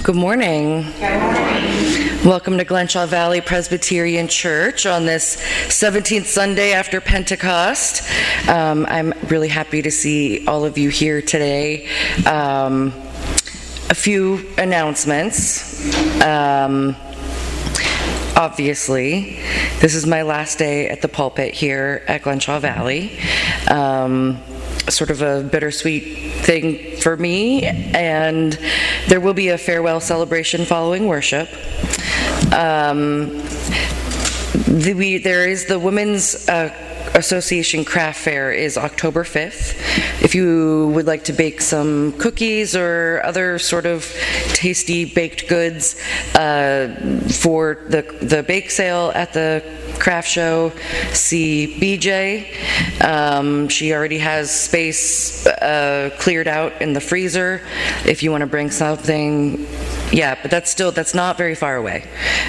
Good morning. Good morning. Welcome to Glenshaw Valley Presbyterian Church on this 17th Sunday after Pentecost. I'm really happy to see all of you here today. A few announcements. Obviously, this is my last day at the pulpit here at Glenshaw Valley. Sort of a bittersweet thing for me, and there will be a farewell celebration following worship. There is the Women's Association Craft Fair is October 5th. If you would like to bake some cookies or other sort of tasty baked goods for the bake sale at the craft show, see BJ. She already has space cleared out in the freezer if you want to bring something. Yeah, but that's not very far away.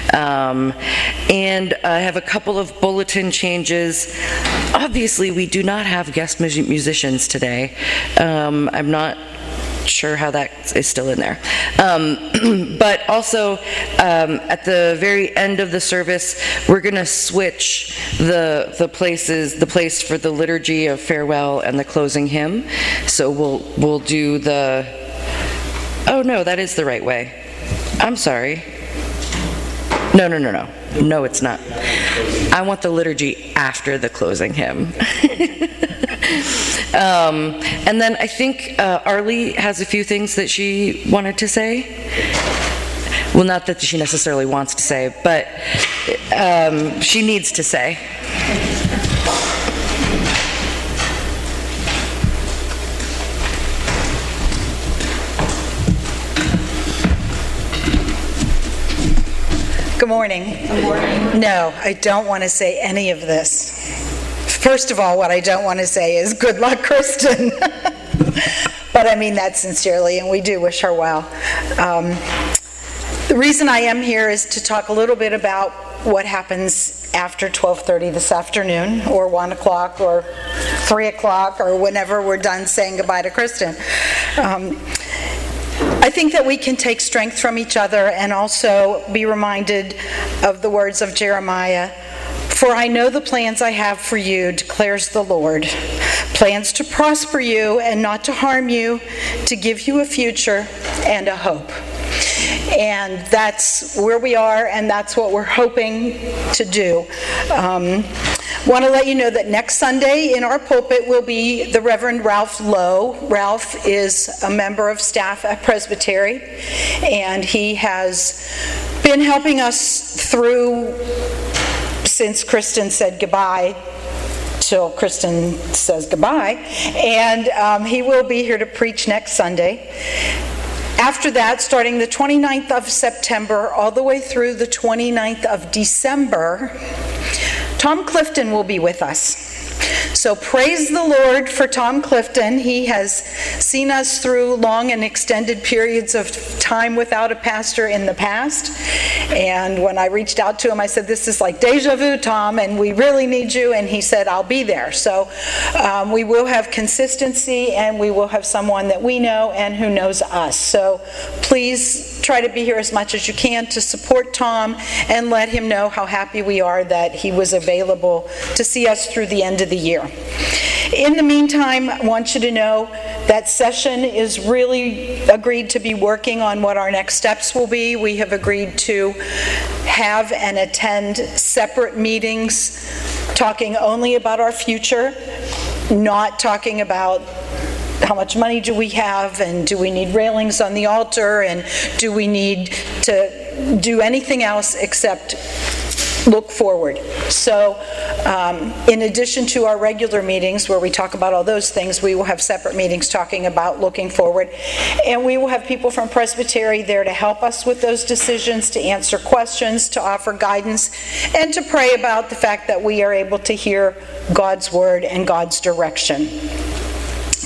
And I have a couple of bulletin changes. Obviously, we do not have guest musicians today. I'm not sure how that is still in there. But also, at the very end of the service, we're going to switch the place for the liturgy of farewell and the closing hymn. So we'll do the. Oh no, that is the right way. I'm sorry. No. No, it's not. I want the liturgy after the closing hymn. And then I think Arlie has a few things that she wanted to say. Well, not that she necessarily wants to say, but she needs to say. Good morning. Good morning. No, I don't want to say any of this. First of all, what I don't want to say is good luck, Kristen. But I mean that sincerely, and we do wish her well. The reason I am here is to talk a little bit about what happens after 12:30 this afternoon, or 1 o'clock, or 3 o'clock, or whenever we're done saying goodbye to Kristen. I think that we can take strength from each other and also be reminded of the words of Jeremiah. For I know the plans I have for you, declares the Lord. Plans to prosper you and not to harm you, to give you a future and a hope. And that's where we are, and that's what we're hoping to do. Want to let you know that next Sunday in our pulpit will be the Reverend Ralph Lowe. Ralph is a member of staff at Presbytery, and he has been helping us through since Kristen said goodbye till Kristen says goodbye, and he will be here to preach next Sunday. After that, starting the 29th of September all the way through the 29th of December, Tom Clifton will be with us. So praise the Lord for Tom Clifton. He has seen us through long and extended periods of time without a pastor in the past. And when I reached out to him, I said, this is like deja vu, Tom, and we really need you. And he said, I'll be there. So we will have consistency, and we will have someone that we know and who knows us. So please try to be here as much as you can to support Tom and let him know how happy we are that he was available to see us through the end of the year. In the meantime, I want you to know that session is really agreed to be working on what our next steps will be. We have agreed to have and attend separate meetings talking only about our future, not talking about how much money do we have, and do we need railings on the altar, and do we need to do anything else except look forward. So in addition to our regular meetings where we talk about all those things, we will have separate meetings talking about looking forward. And we will have people from Presbytery there to help us with those decisions, to answer questions, to offer guidance, and to pray about the fact that we are able to hear God's word and God's direction.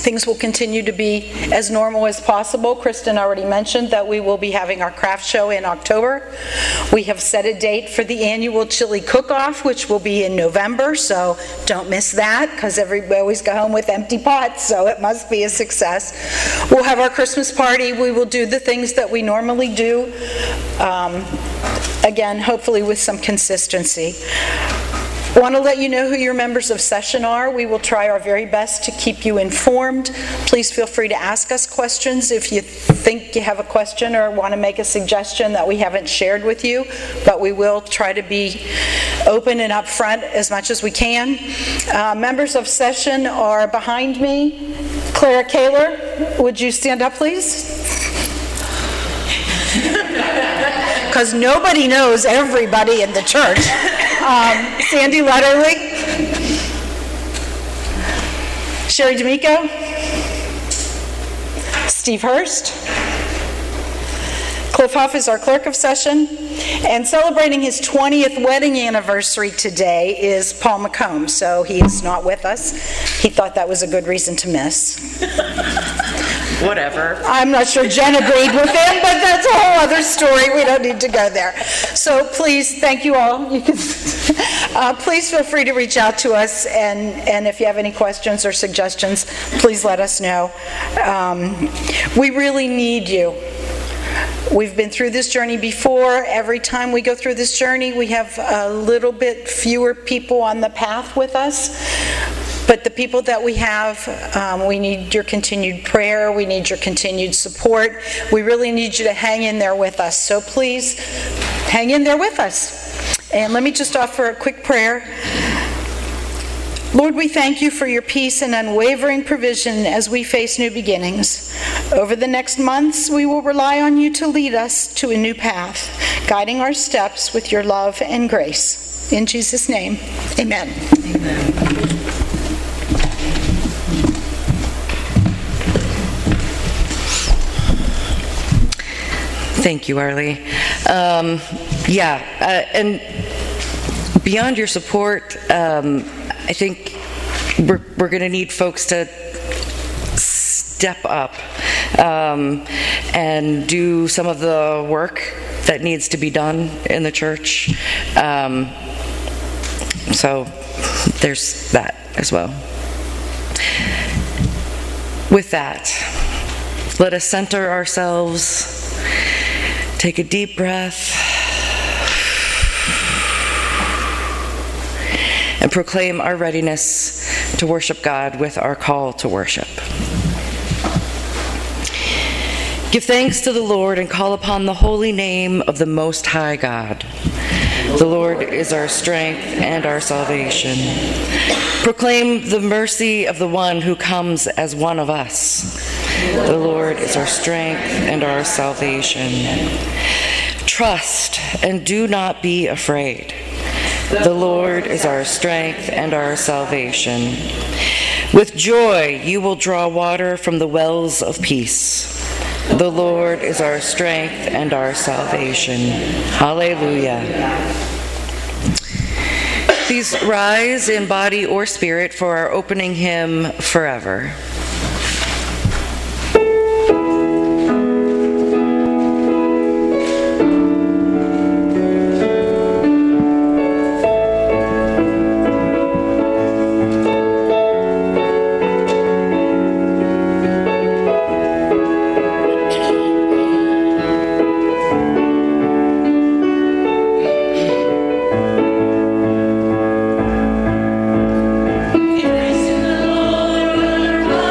things will continue to be as normal as possible. Kristen already mentioned that we will be having our craft show in October. We have set a date for the annual chili cook-off, which will be in November, so don't miss that, because we always go home with empty pots, so it must be a success. We'll have our Christmas party. We will do the things that we normally do, again, hopefully with some consistency. I want to let you know who your members of session are. We will try our very best to keep you informed. Please feel free to ask us questions if you think you have a question or want to make a suggestion that we haven't shared with you, but we will try to be open and upfront as much as we can. Members of session are behind me. Clara Kaler, would you stand up, please? Because nobody knows everybody in the church. Sandy Letterly, Sherry D'Amico, Steve Hurst, Cliff Huff is our clerk of session, and celebrating his 20th wedding anniversary today is Paul McComb, so he is not with us. He thought that was a good reason to miss. Whatever. I'm not sure Jen agreed with him, but that's a whole other story. We don't need to go there. So please, thank you all. You can, please feel free to reach out to us, and if you have any questions or suggestions, please let us know. We really need you. We've been through this journey before. Every time we go through this journey, we have a little bit fewer people on the path with us. But the people that we have, we need your continued prayer. We need your continued support. We really need you to hang in there with us. So please, hang in there with us. And let me just offer a quick prayer. Lord, we thank you for your peace and unwavering provision as we face new beginnings. Over the next months, we will rely on you to lead us to a new path, guiding our steps with your love and grace. In Jesus' name, amen. Amen. Thank you, Arlie. And beyond your support, I think we're going to need folks to step up and do some of the work that needs to be done in the church. So there's that as well. With that, let us center ourselves. Take a deep breath and proclaim our readiness to worship God with our call to worship. Give thanks to the Lord and call upon the holy name of the Most High God. The Lord is our strength and our salvation. Proclaim the mercy of the one who comes as one of us. The Lord is our strength and our salvation. Trust and do not be afraid. The Lord is our strength and our salvation. With joy you will draw water from the wells of peace. The Lord is our strength and our salvation. Hallelujah. Please rise in body or spirit for our opening hymn, Forever. Praise the Lord.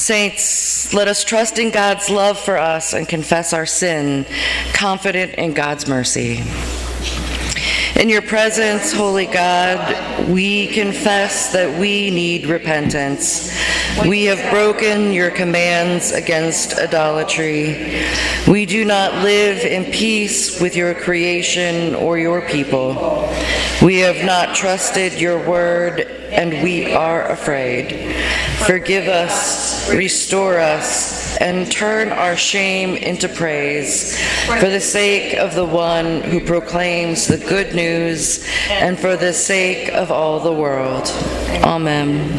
Saints, let us trust in God's love for us and confess our sin, confident in God's mercy. In your presence, holy God, we confess that we need repentance. We have broken your commands against idolatry. We do not live in peace with your creation or your people. We have not trusted your word, and we are afraid. Forgive us, restore us, and turn our shame into praise, for the sake of the one who proclaims the good news, and for the sake of all the world. Amen.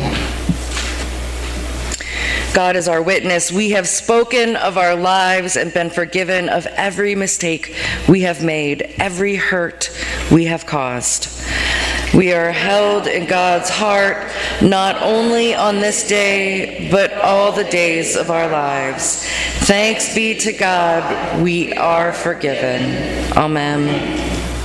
God is our witness. We have spoken of our lives and been forgiven of every mistake we have made, every hurt we have caused. We are held in God's heart not only on this day, but all the days of our lives. Thanks be to God, we are forgiven. Amen.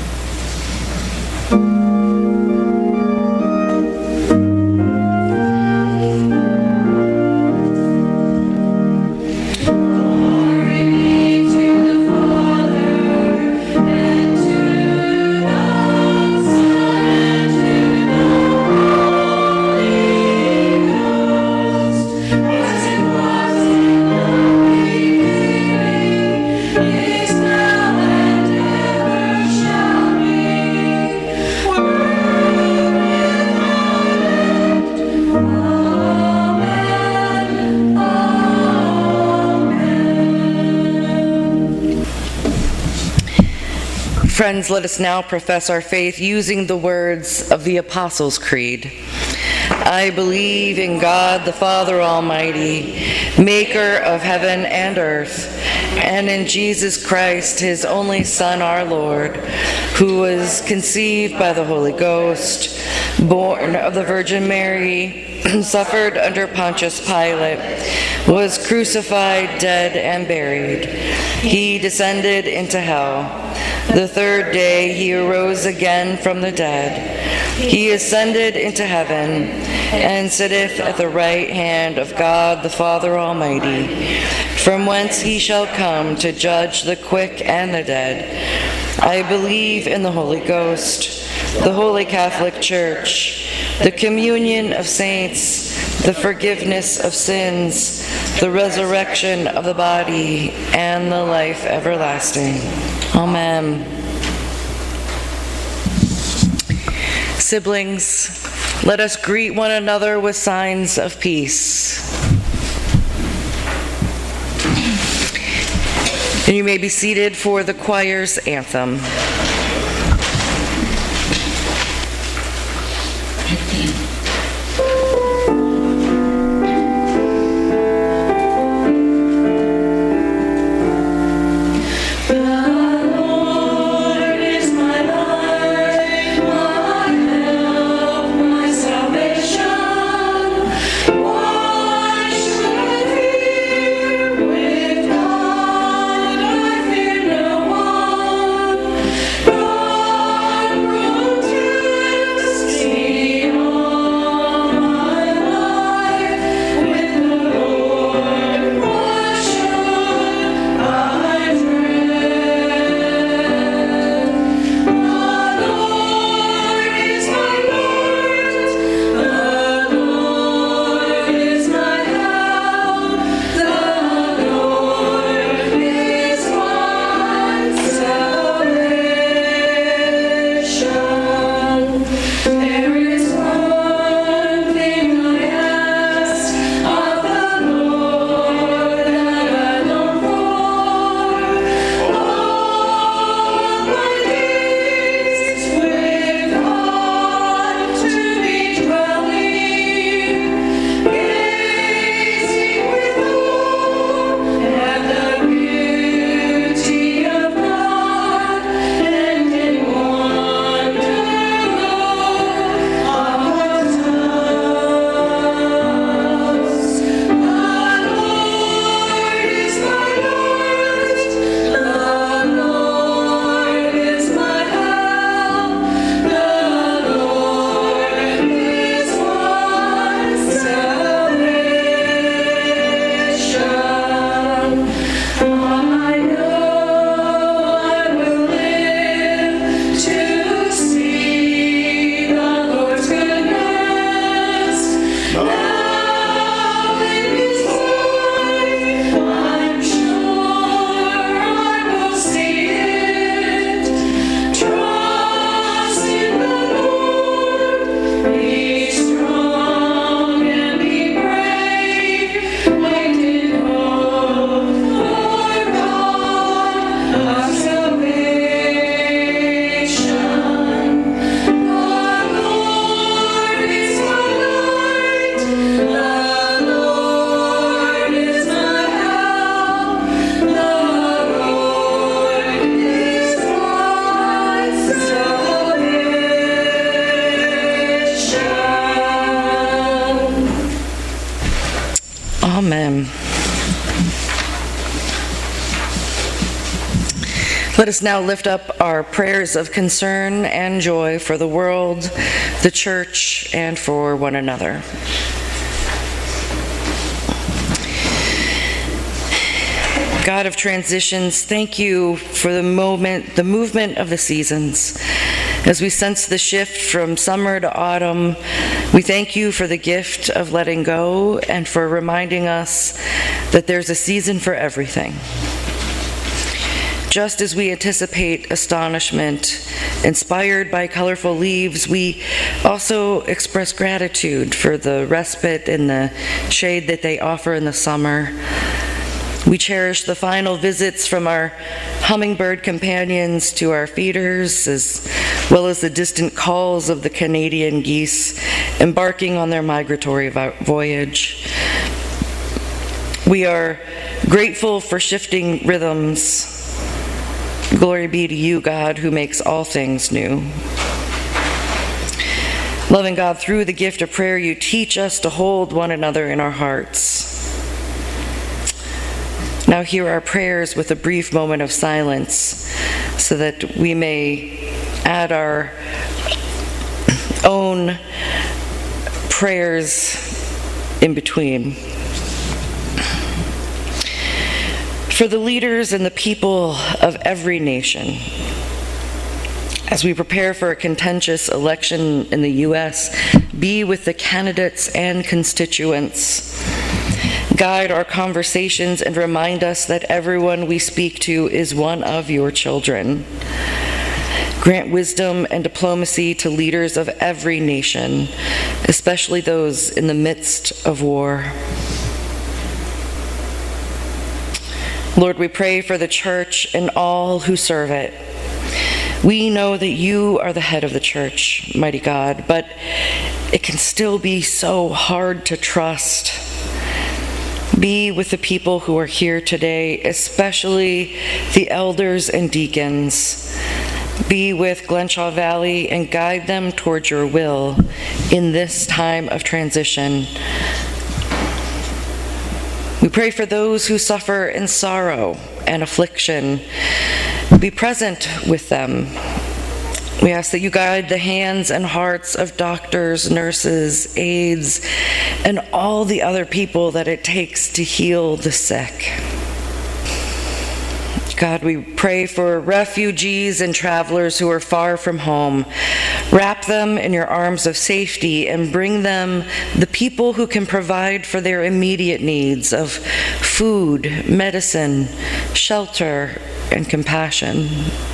Friends, let us now profess our faith using the words of the Apostles' Creed. I believe in God the Father Almighty, maker of heaven and earth, and in Jesus Christ, his only Son, our Lord, who was conceived by the Holy Ghost, born of the Virgin Mary, suffered under Pontius Pilate, was crucified, dead, and buried. He descended into hell. The third day he arose again from the dead. He ascended into heaven and sitteth at the right hand of God the Father Almighty, from whence he shall come to judge the quick and the dead. I believe in the Holy Ghost, the Holy Catholic Church, the communion of saints, the forgiveness of sins, the resurrection of the body, and the life everlasting. Amen. Siblings, let us greet one another with signs of peace. And you may be seated for the choir's anthem. Let us now lift up our prayers of concern and joy for the world, the church, and for one another. God of transitions, thank you for the movement of the seasons. As we sense the shift from summer to autumn, we thank you for the gift of letting go and for reminding us that there's a season for everything. Just as we anticipate astonishment, inspired by colorful leaves, we also express gratitude for the respite and the shade that they offer in the summer. We cherish the final visits from our hummingbird companions to our feeders, as well as the distant calls of the Canadian geese embarking on their migratory voyage. We are grateful for shifting rhythms. Glory be to you, God, who makes all things new. Loving God, through the gift of prayer, you teach us to hold one another in our hearts. Now hear our prayers with a brief moment of silence so that we may add our own prayers in between. For the leaders and the people of every nation, as we prepare for a contentious election in the U.S., be with the candidates and constituents. Guide our conversations and remind us that everyone we speak to is one of your children. Grant wisdom and diplomacy to leaders of every nation, especially those in the midst of war. Lord, we pray for the church and all who serve it. We know that you are the head of the church, mighty God, but it can still be so hard to trust. Be with the people who are here today, especially the elders and deacons. Be with Glenshaw Valley and guide them towards your will in this time of transition. We pray for those who suffer in sorrow and affliction. Be present with them. We ask that you guide the hands and hearts of doctors, nurses, aides, and all the other people that it takes to heal the sick. God, we pray for refugees and travelers who are far from home. Wrap them in your arms of safety and bring them the people who can provide for their immediate needs of food, medicine, shelter, and compassion.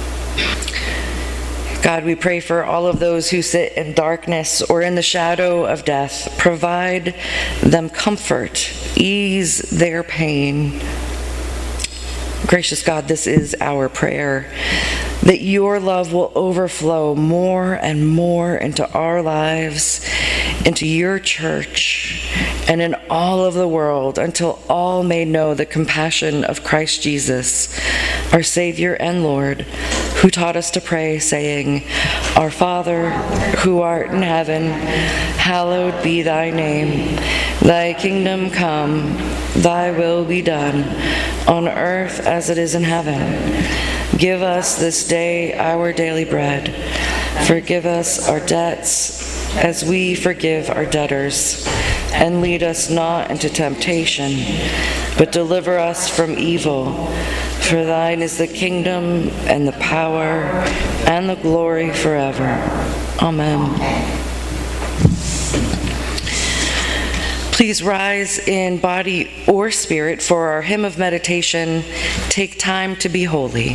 God, we pray for all of those who sit in darkness or in the shadow of death. Provide them comfort, ease their pain. Gracious God, this is our prayer, that your love will overflow more and more into our lives, into your church, and in all of the world, until all may know the compassion of Christ Jesus, our Savior and Lord, who taught us to pray, saying, Our Father, who art in heaven, hallowed be thy name. Thy kingdom come, thy will be done, on earth as it is in heaven. Give us this day our daily bread. Forgive us our debts as we forgive our debtors. And lead us not into temptation, but deliver us from evil. For thine is the kingdom and the power and the glory forever. Amen. Please rise in body or spirit for our hymn of meditation, Take Time to Be Holy.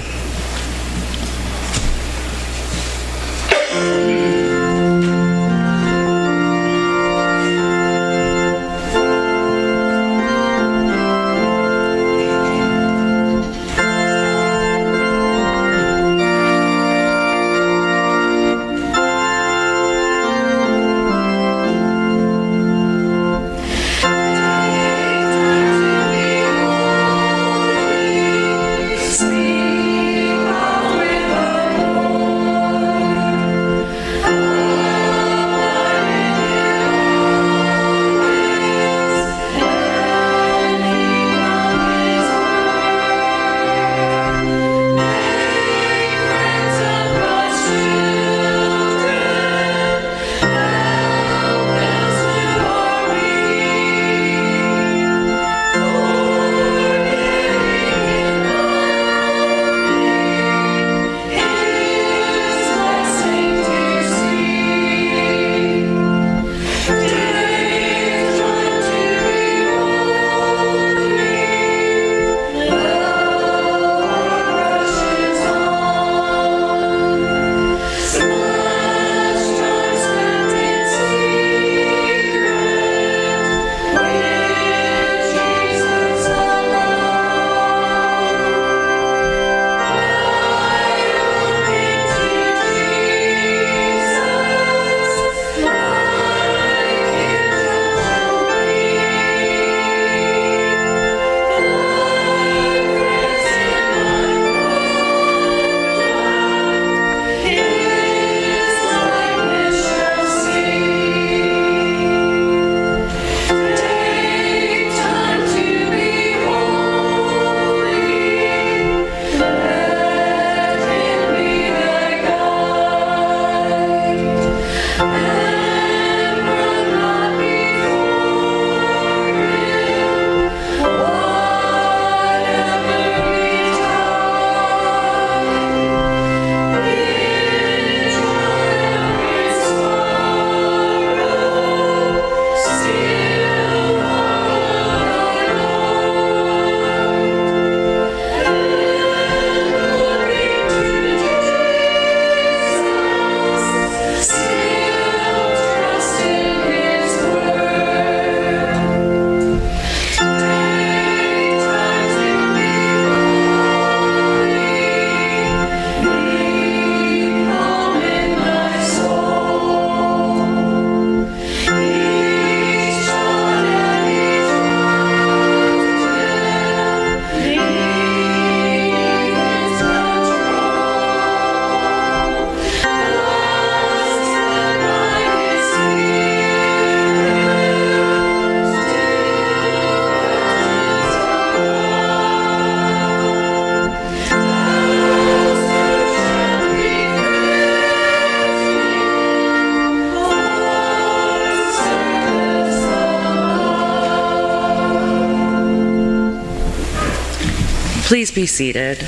be seated.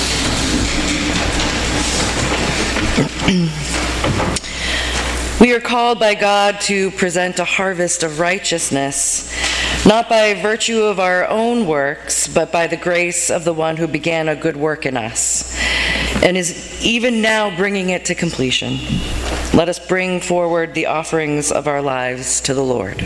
We are called by God to present a harvest of righteousness, not by virtue of our own works, but by the grace of the one who began a good work in us, and is even now bringing it to completion. Let us bring forward the offerings of our lives to the Lord.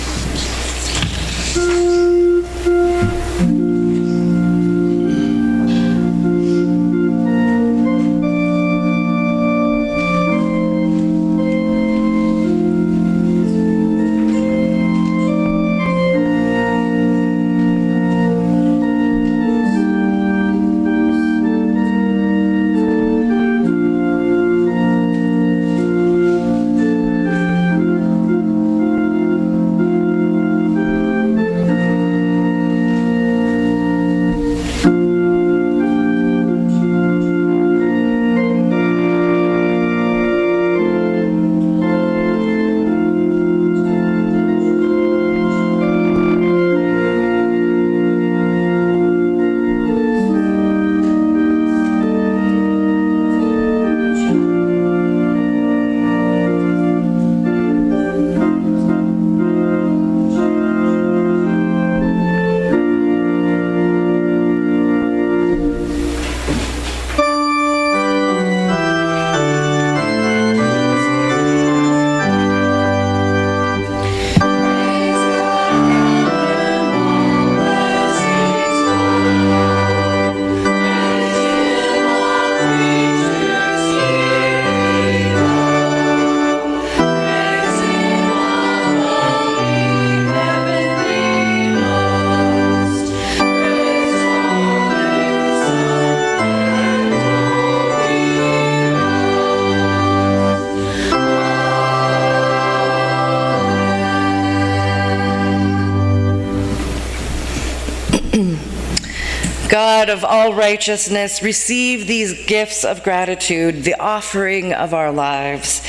God of all righteousness, receive these gifts of gratitude, the offering of our lives.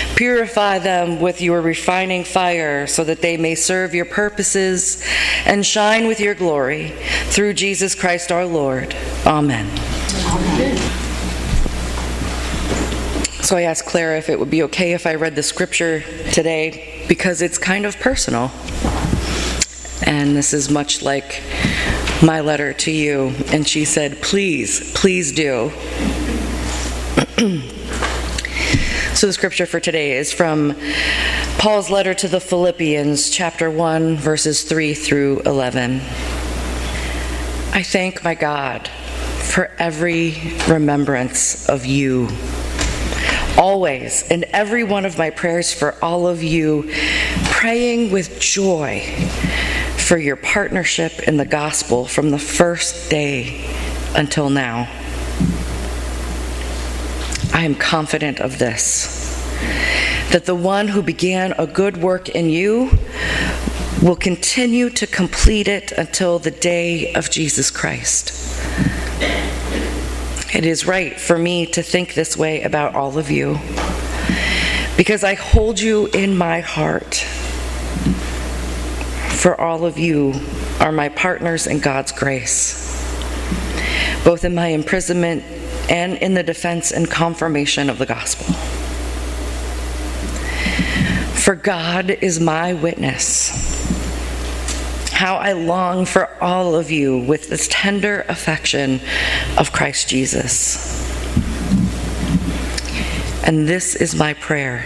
Purify them with your refining fire so that they may serve your purposes and shine with your glory. Through Jesus Christ our Lord. Amen. Amen. So I asked Clara if it would be okay if I read the scripture today because it's kind of personal. And this is much like my letter to you. And she said, please, please do. So the scripture for today is from Paul's letter to the Philippians, chapter 1, verses 3 through 11. I thank my God for every remembrance of you, always, in every one of my prayers for all of you, praying with joy for your partnership in the gospel from the first day until now. I am confident of this, that the one who began a good work in you will continue to complete it until the day of Jesus Christ. It is right for me to think this way about all of you, because I hold you in my heart. For all of you are my partners in God's grace, both in my imprisonment and in the defense and confirmation of the gospel. For God is my witness, how I long for all of you with the tender affection of Christ Jesus. And this is my prayer,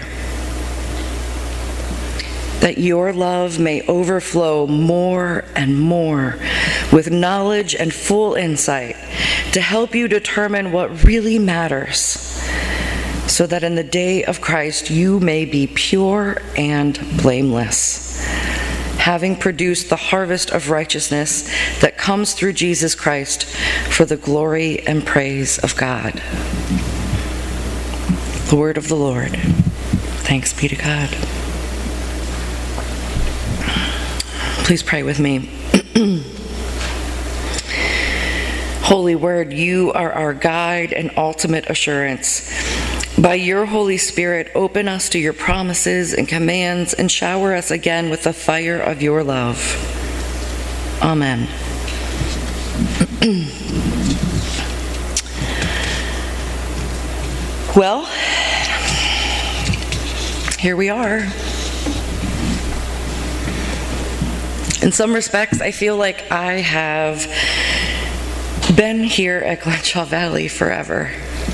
that your love may overflow more and more with knowledge and full insight to help you determine what really matters, so that in the day of Christ you may be pure and blameless, having produced the harvest of righteousness that comes through Jesus Christ for the glory and praise of God. The word of the Lord. Thanks be to God. Please pray with me. Holy Word, you are our guide and ultimate assurance. By your Holy Spirit, open us to your promises and commands and shower us again with the fire of your love. Amen. Well, here we are. In some respects, I feel like I have been here at Glenshaw Valley forever.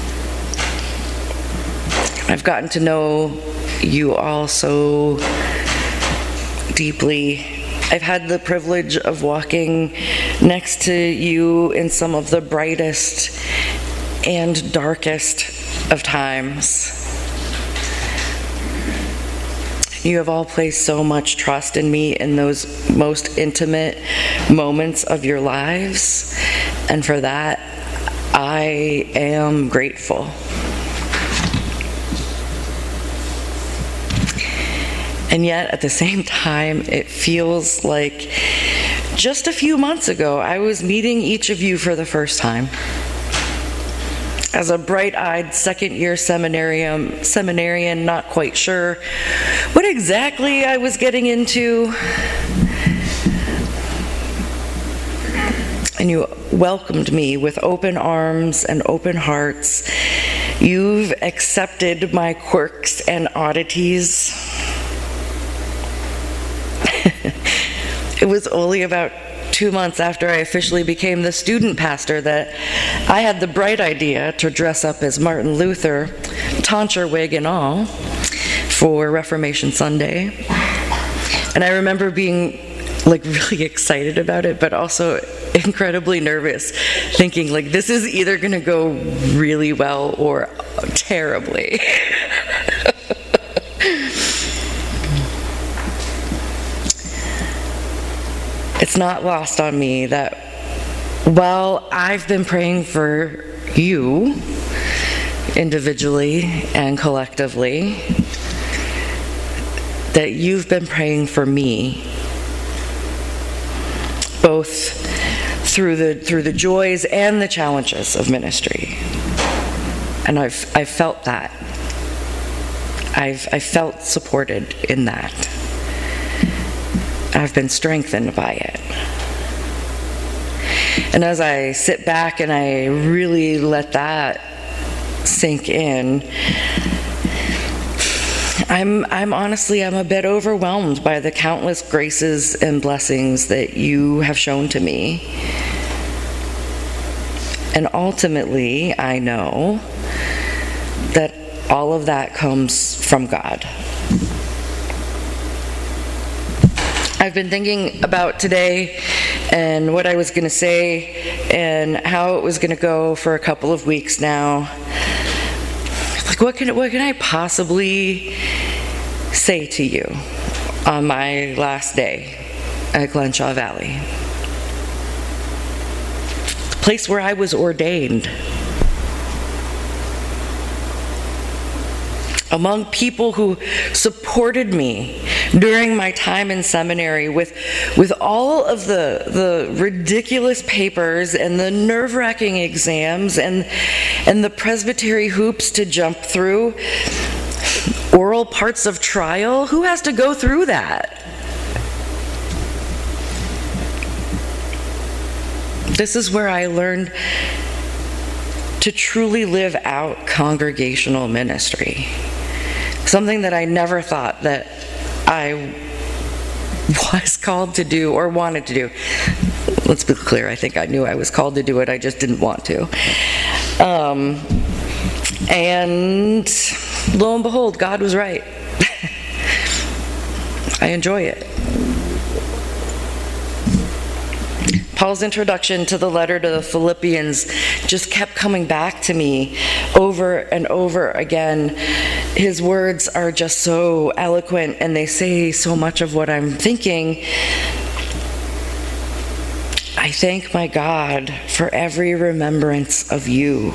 I've gotten to know you all so deeply. I've had the privilege of walking next to you in some of the brightest and darkest of times. You have all placed so much trust in me in those most intimate moments of your lives, and for that, I am grateful. And yet, at the same time, it feels like just a few months ago, I was meeting each of you for the first time. As a bright-eyed second-year seminarian, not quite sure what exactly I was getting into, and you welcomed me with open arms and open hearts. You've accepted my quirks and oddities. It was only about 2 months after I officially became the student pastor that I had the bright idea to dress up as Martin Luther, tonsure wig and all, for Reformation Sunday. And I remember being really excited about it, but also incredibly nervous, thinking this is either going to go really well or terribly. It's not lost on me that while I've been praying for you individually and collectively, that you've been praying for me, both through the joys and the challenges of ministry. And I've felt that. I've felt supported in that. I've been strengthened by it. And as I sit back and I really let that sink in, I'm a bit overwhelmed by the countless graces and blessings that you have shown to me. And ultimately, I know that all of that comes from God. I've been thinking about today and what I was going to say and how it was going to go for a couple of weeks now. What can I possibly say to you on my last day at Glenshaw Valley? The place where I was ordained. Among people who supported me during my time in seminary with all of the ridiculous papers and the nerve-wracking exams and the presbytery hoops to jump through, oral parts of trial. Who has to go through that? This is where I learned to truly live out congregational ministry. Something that I never thought that I was called to do or wanted to do. Let's be clear, I think I knew I was called to do it, I just didn't want to. And lo and behold, God was right. I enjoy it. Paul's introduction to the letter to the Philippians just kept coming back to me over and over again. His words are just so eloquent and they say so much of what I'm thinking. I thank my God for every remembrance of you.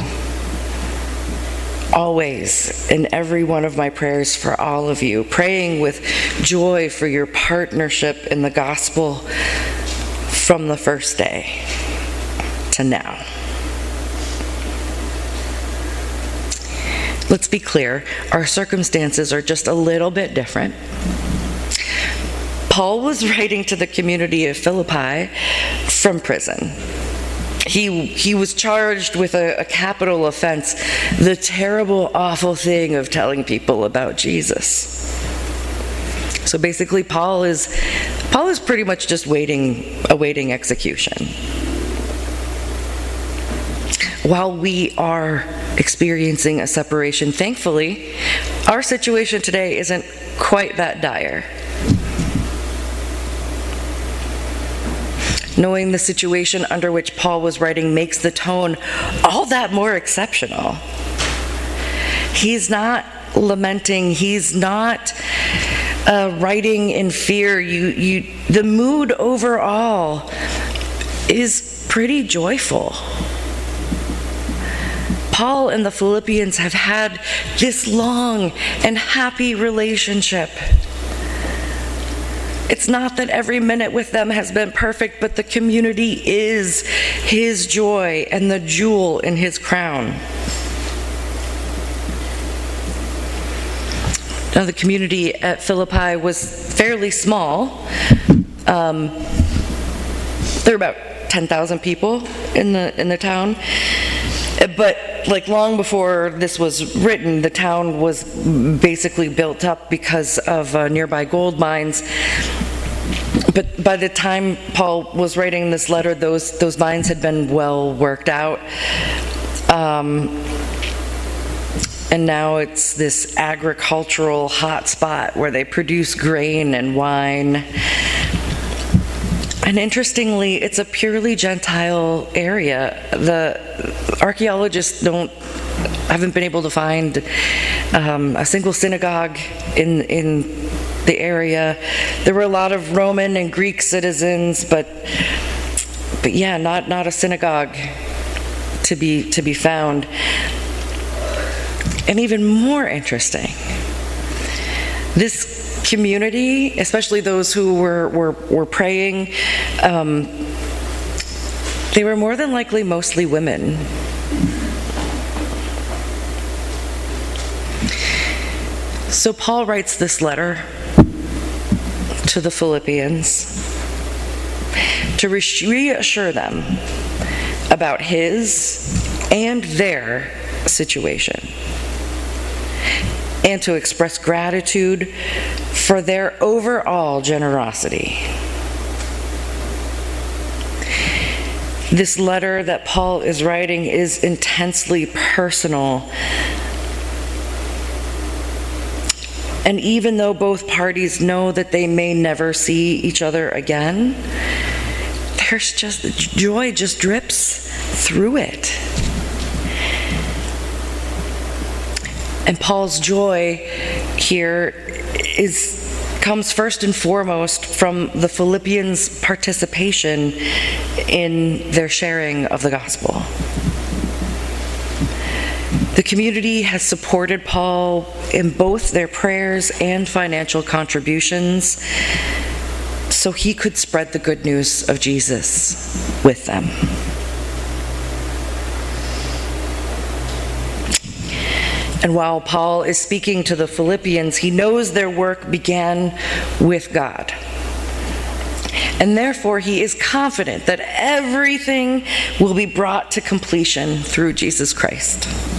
Always, in every one of my prayers for all of you, praying with joy for your partnership in the gospel from the first day to now. Let's be clear, our circumstances are just a little bit different. Paul was writing to the community of Philippi from prison. He was charged with a capital offense, the terrible, awful thing of telling people about Jesus. So basically, Paul is pretty much just awaiting execution. While we are experiencing a separation, thankfully, our situation today isn't quite that dire. Knowing the situation under which Paul was writing makes the tone all that more exceptional. He's not lamenting, he's not writing in fear. The mood overall is pretty joyful. Paul and the Philippians have had this long and happy relationship. It's not that every minute with them has been perfect, but the community is his joy and the jewel in his crown. Now, the community at Philippi was fairly small. There were about 10,000 people in the town. But long before this was written, the town was basically built up because of nearby gold mines. But by the time Paul was writing this letter, those mines had been well worked out. And now it's this agricultural hotspot where they produce grain and wine. And interestingly, it's a purely Gentile area. The archaeologists haven't been able to find a single synagogue in the area. There were a lot of Roman and Greek citizens, but yeah, not a synagogue to be found. And even more interesting, this community, especially those who were praying, they were more than likely mostly women. So Paul writes this letter to the Philippians to reassure them about his and their situation, and to express gratitude for their overall generosity. This letter that Paul is writing is intensely personal. And even though both parties know that they may never see each other again, there's just joy just drips through it. And Paul's joy here comes first and foremost from the Philippians' participation in their sharing of the gospel. The community has supported Paul in both their prayers and financial contributions so he could spread the good news of Jesus with them. And while Paul is speaking to the Philippians, he knows their work began with God. And therefore, he is confident that everything will be brought to completion through Jesus Christ.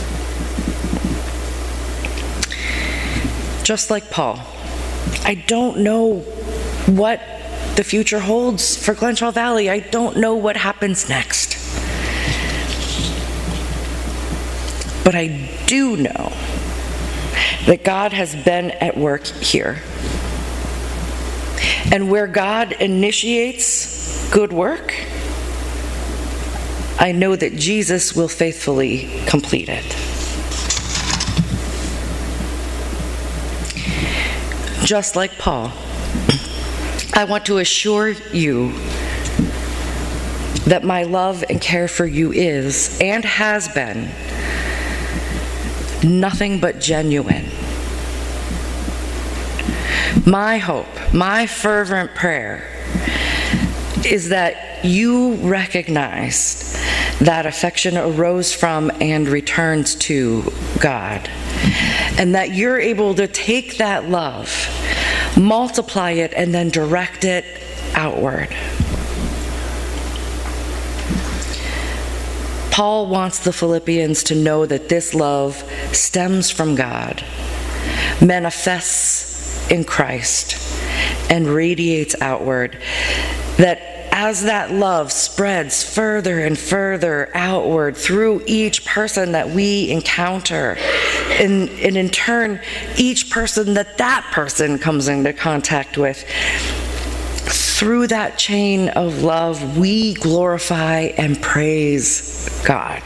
Just like Paul, I don't know what the future holds for Glenshaw Valley. I don't know what happens next. But I do know that God has been at work here. And where God initiates good work, I know that Jesus will faithfully complete it. Just like Paul, I want to assure you that my love and care for you is, and has been, nothing but genuine. My hope, my fervent prayer is that you recognize that affection arose from and returns to God, and that you're able to take that love, multiply it, and then direct it outward. Paul wants the Philippians to know that this love stems from God, manifests in Christ, and radiates outward. That as that love spreads further and further outward through each person that we encounter, and in turn, each person that person comes into contact with, through that chain of love, we glorify and praise God.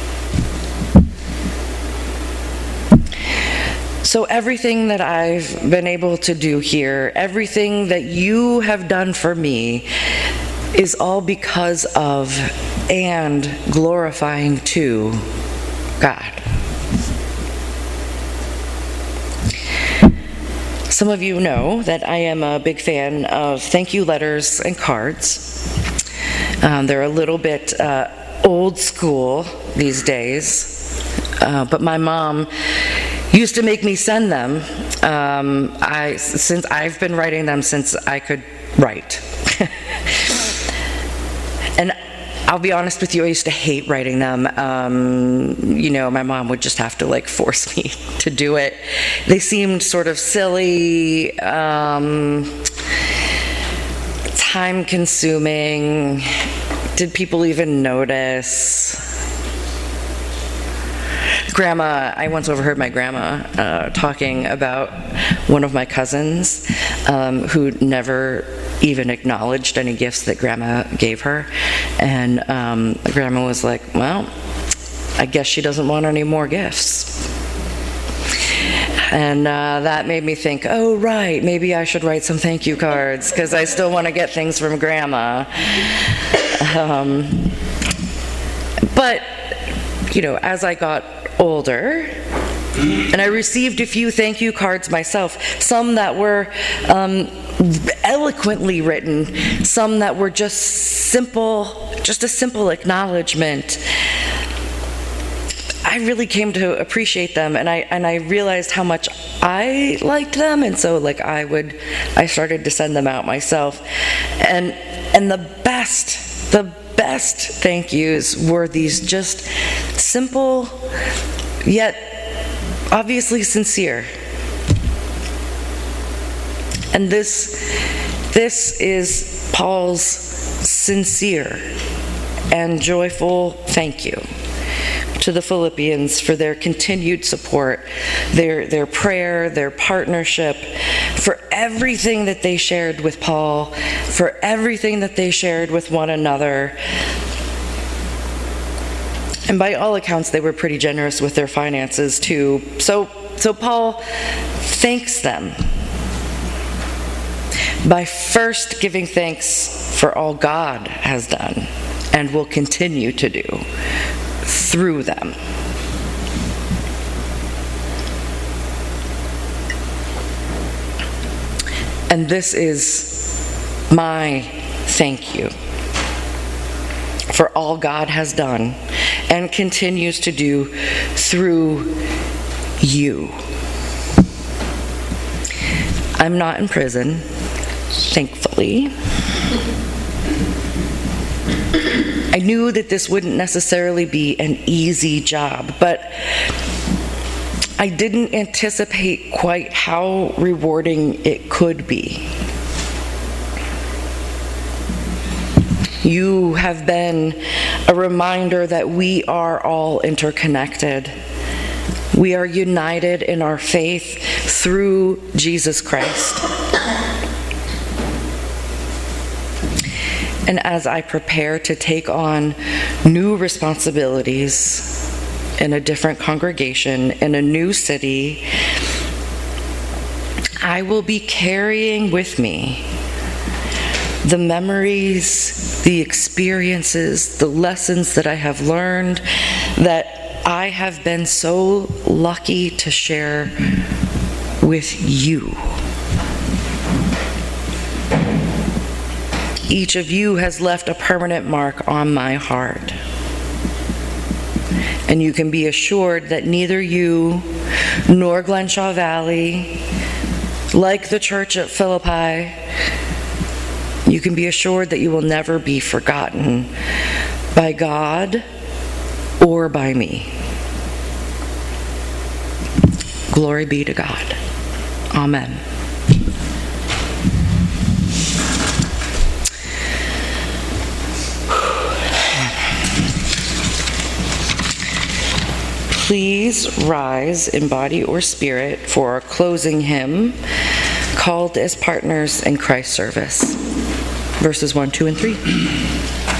So everything that I've been able to do here, everything that you have done for me, is all because of and glorifying to God. Some of you know that I am a big fan of thank you letters and cards. They're a little bit old school these days, but my mom used to make me send them. Since I've been writing them since I could write. And I'll be honest with you, I used to hate writing them. My mom would just have to force me to do it. They seemed sort of silly, time-consuming. Did people even notice? I once overheard my grandma talking about one of my cousins who never even acknowledged any gifts that grandma gave her. And grandma was like, well, I guess she doesn't want any more gifts. And that made me think, oh, right, maybe I should write some thank you cards because I still want to get things from grandma. But, as I got older, and I received a few thank you cards myself, some that were eloquently written, some that were just a simple acknowledgement. I really came to appreciate them, and I realized how much I liked them, and so I started to send them out myself. And the best thank yous were these just simple yet obviously sincere. And this is Paul's sincere and joyful thank you to the Philippians for their continued support, their prayer, their partnership, for everything that they shared with Paul, for everything that they shared with one another. And by all accounts, they were pretty generous with their finances too. So Paul thanks them by first giving thanks for all God has done and will continue to do through them. And this is my thank you for all God has done and continues to do through you. I'm not in prison, thankfully. I knew that this wouldn't necessarily be an easy job, but I didn't anticipate quite how rewarding it could be. You have been a reminder that we are all interconnected. We are united in our faith through Jesus Christ. And as I prepare to take on new responsibilities in a different congregation, in a new city, I will be carrying with me the memories, the experiences, the lessons that I have learned, that I have been so lucky to share with you. Each of you has left a permanent mark on my heart. And you can be assured that neither you nor Glenshaw Valley, like the church at Philippi, you can be assured that you will never be forgotten by God or by me. Glory be to God. Amen. Please rise in body or spirit for our closing hymn, called as partners in Christ's service. Verses 1, 2, and 3.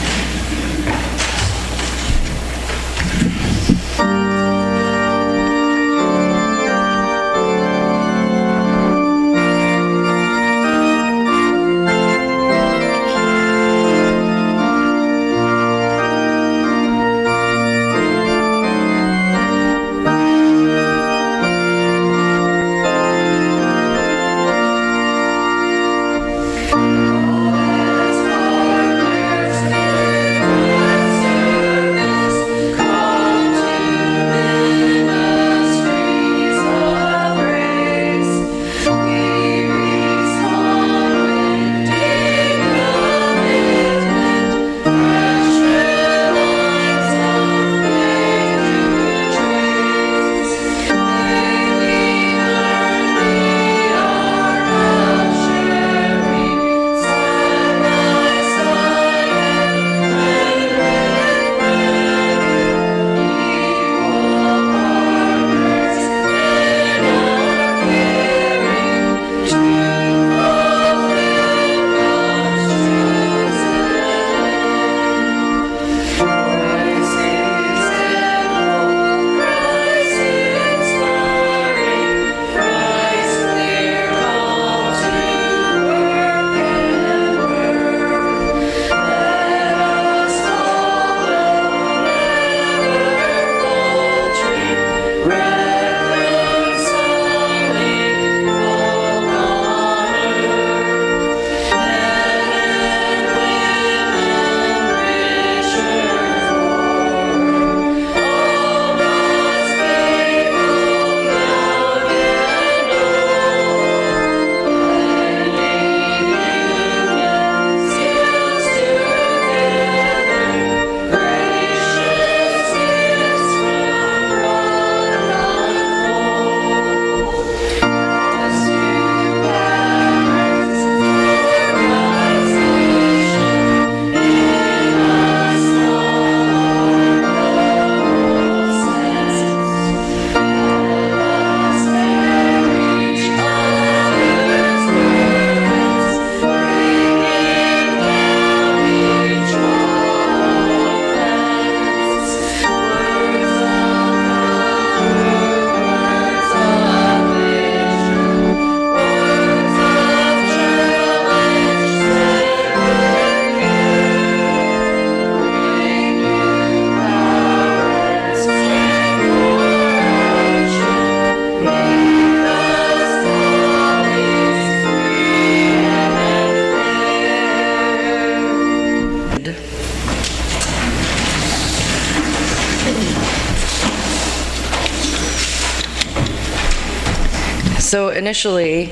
So initially,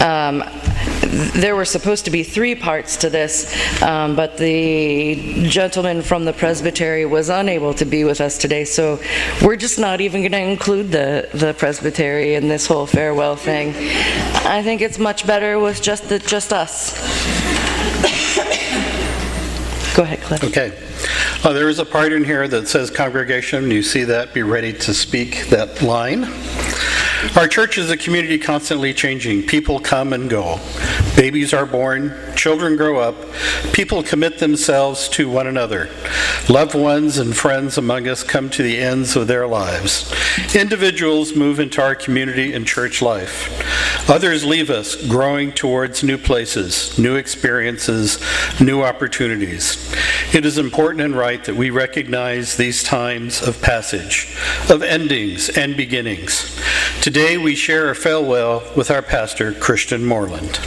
there were supposed to be 3 parts to this, but the gentleman from the presbytery was unable to be with us today, so we're just not even going to include the presbytery in this whole farewell thing. I think it's much better with just us. Go ahead, Cliff. Okay. There is a part in here that says congregation. You see that? Be ready to speak that line. Our church is a community constantly changing. People come and go. Babies are born, children grow up, people commit themselves to one another. Loved ones and friends among us come to the ends of their lives. Individuals move into our community and church life. Others leave us, growing towards new places, new experiences, new opportunities. It is important and right that we recognize these times of passage, of endings and beginnings. Today we share a farewell with our pastor, Christian Moreland.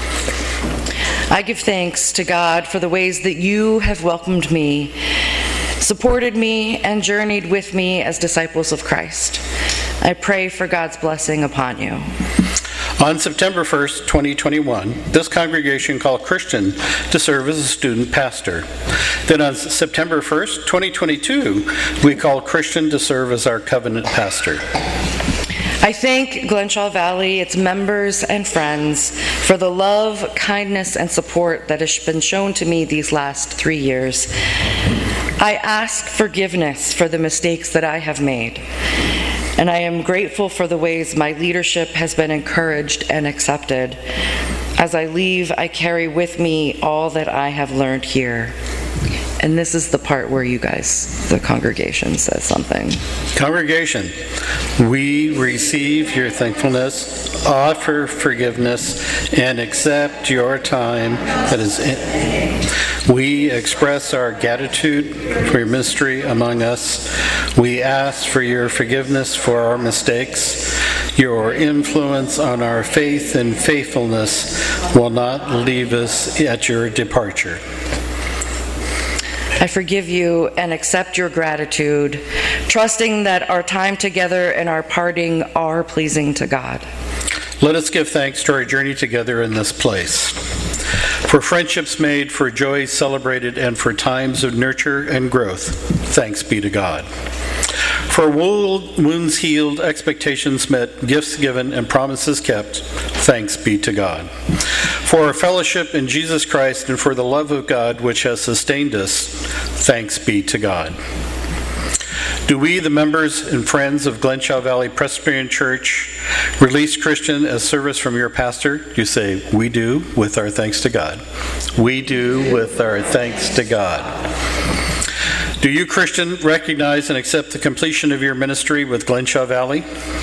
I give thanks to God for the ways that you have welcomed me, supported me, and journeyed with me as disciples of Christ. I pray for God's blessing upon you. On September 1st, 2021, this congregation called Christian to serve as a student pastor. Then on September 1st, 2022, we called Christian to serve as our covenant pastor. I thank Glenshaw Valley, its members and friends, for the love, kindness, and support that has been shown to me these last 3 years. I ask forgiveness for the mistakes that I have made, and I am grateful for the ways my leadership has been encouraged and accepted. As I leave, I carry with me all that I have learned here. And this is the part where you guys, the congregation, says something. Congregation, we receive your thankfulness, offer forgiveness, and accept your time that is in. We express our gratitude for your ministry among us. We ask for your forgiveness for our mistakes. Your influence on our faith and faithfulness will not leave us at your departure. I forgive you and accept your gratitude, trusting that our time together and our parting are pleasing to God. Let us give thanks to our journey together in this place. For friendships made, for joys celebrated, and for times of nurture and growth, thanks be to God. For wounds healed, expectations met, gifts given, and promises kept, thanks be to God. For our fellowship in Jesus Christ and for the love of God which has sustained us, thanks be to God. Do we, the members and friends of Glenshaw Valley Presbyterian Church, release Christian as service from your pastor? You say, we do, with our thanks to God. We do, with our thanks to God. Do you, Christian, recognize and accept the completion of your ministry with Glenshaw Valley?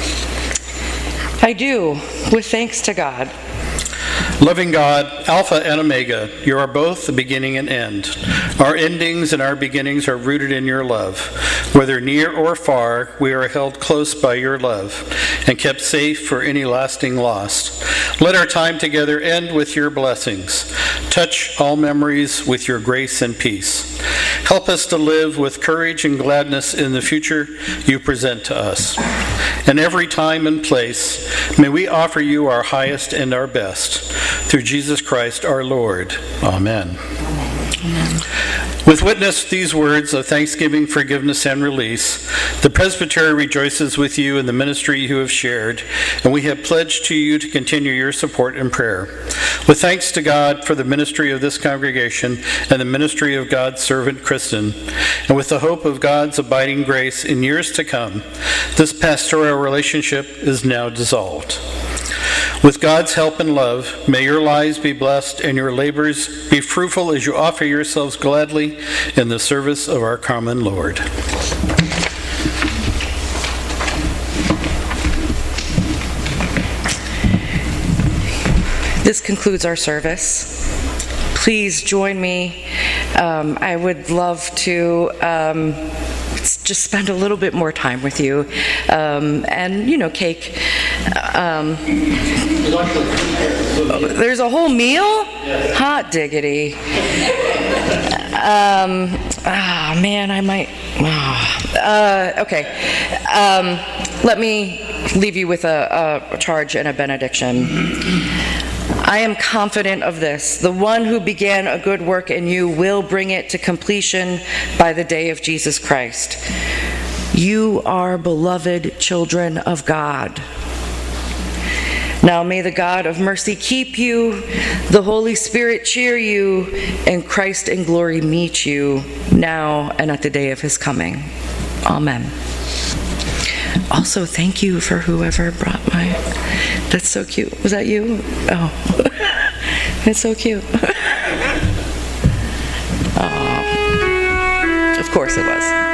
I do, with thanks to God. Loving God, Alpha and Omega, you are both the beginning and end. Our endings and our beginnings are rooted in your love. Whether near or far, we are held close by your love and kept safe for any lasting loss. Let our time together end with your blessings. Touch all memories with your grace and peace. Help us to live with courage and gladness in the future you present to us. In every time and place, may we offer you our highest and our best. Through Jesus Christ our Lord. Amen. Amen. With witness these words of thanksgiving, forgiveness, and release, the Presbytery rejoices with you in the ministry you have shared, and we have pledged to you to continue your support and prayer. With thanks to God for the ministry of this congregation and the ministry of God's servant Kristen, and with the hope of God's abiding grace in years to come, this pastoral relationship is now dissolved. With God's help and love, may your lives be blessed and your labors be fruitful as you offer yourselves gladly in the service of our common Lord. This concludes our service. Please join me. I would love to just spend a little bit more time with you. And, you know, cake. There's a whole meal? Hot diggity. Man, I might... okay. Let me leave you with a charge and a benediction. I am confident of this. The one who began a good work in you will bring it to completion by the day of Jesus Christ. You are beloved children of God. Now may the God of mercy keep you, the Holy Spirit cheer you, and Christ in glory meet you now and at the day of his coming. Amen. Also, thank you for whoever brought my... That's so cute. Was that you? Oh. It's so cute. Oh. Of course it was.